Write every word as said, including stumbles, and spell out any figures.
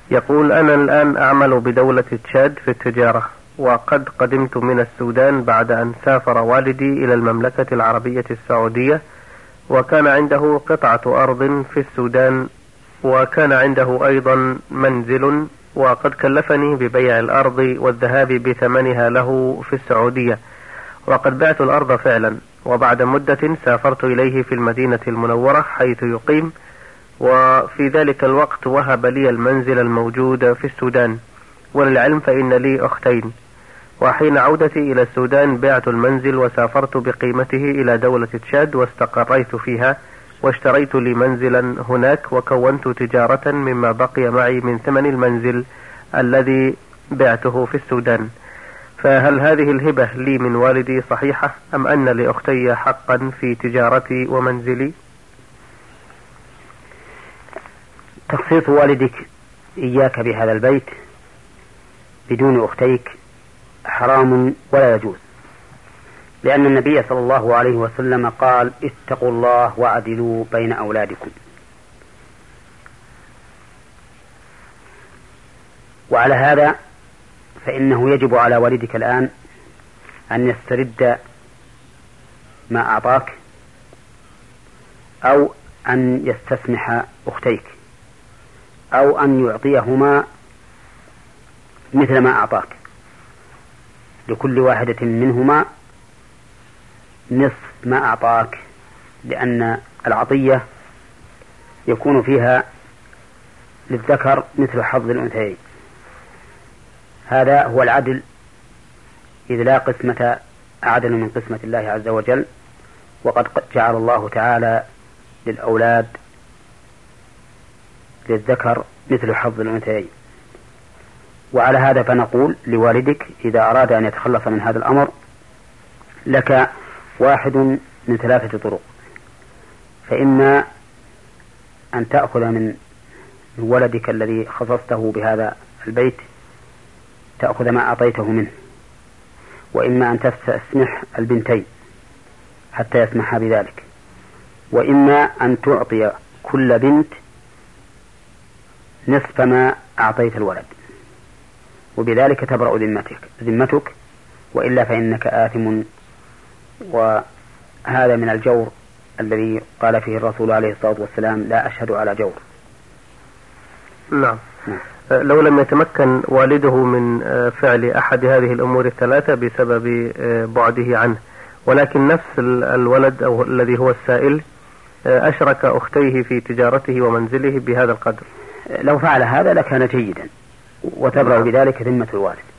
يقول: أنا الآن أعمل بدولة تشاد في التجارة، وقد قدمت من السودان بعد أن سافر والدي إلى المملكة العربية السعودية، وكان عنده قطعة أرض في السودان، وكان عنده أيضا منزل، وقد كلفني ببيع الأرض والذهاب بثمنها له في السعودية، وقد بعت الأرض فعلا، وبعد مدة سافرت إليه في المدينة المنورة حيث يقيم، وفي ذلك الوقت وهب لي المنزل الموجود في السودان. وللعلم فإن لي أختين، وحين عودتي إلى السودان بعت المنزل وسافرت بقيمته إلى دولة تشاد واستقريت فيها، واشتريت لي منزلا هناك، وكونت تجارة مما بقي معي من ثمن المنزل الذي بعته في السودان. فهل هذه الهبة لي من والدي صحيحة، أم أن لأختي حقا في تجارتي ومنزلي؟ تخصيص والدك إياك بهذا البيت بدون أختيك حرام ولا يجوز، لأن النبي صلى الله عليه وسلم قال: اتقوا الله واعدلوا بين أولادكم. وعلى هذا فإنه يجب على والدك الآن أن يسترد ما أعطاك، أو أن يستسمح أختيك، أو أن يعطيهما مثل ما أعطاك، لكل واحدة منهما نصف ما أعطاك، لأن العطية يكون فيها للذكر مثل حظ الأنثيين. هذا هو العدل، إذ لا قسمة أعدل من قسمة الله عز وجل، وقد جعل الله تعالى للأولاد للذكر مثل حظ الأنثيين. وعلى هذا فنقول لوالدك إذا أراد أن يتخلص من هذا الأمر: لك واحد من ثلاثة طرق، فإما أن تأخذ من ولدك الذي خصصته بهذا البيت تأخذ ما أعطيته منه، وإما أن تستسمح البنتين حتى يسمحا بذلك، وإما أن تعطي كل بنت نصف ما أعطيت الولد، وبذلك تبرأ ذمتك ذمتك وإلا فإنك آثم. وهذا من الجور الذي قال فيه الرسول عليه الصلاة والسلام: لا أشهد على جور. نعم. نعم. لو لم يتمكن والده من فعل أحد هذه الأمور الثلاثة بسبب بعده عنه، ولكن نفس الولد أو الذي هو السائل أشرك أختيه في تجارته ومنزله بهذا القدر، لو فعل هذا لكان جيدا، وتبرأ بذلك ذمة الوالد.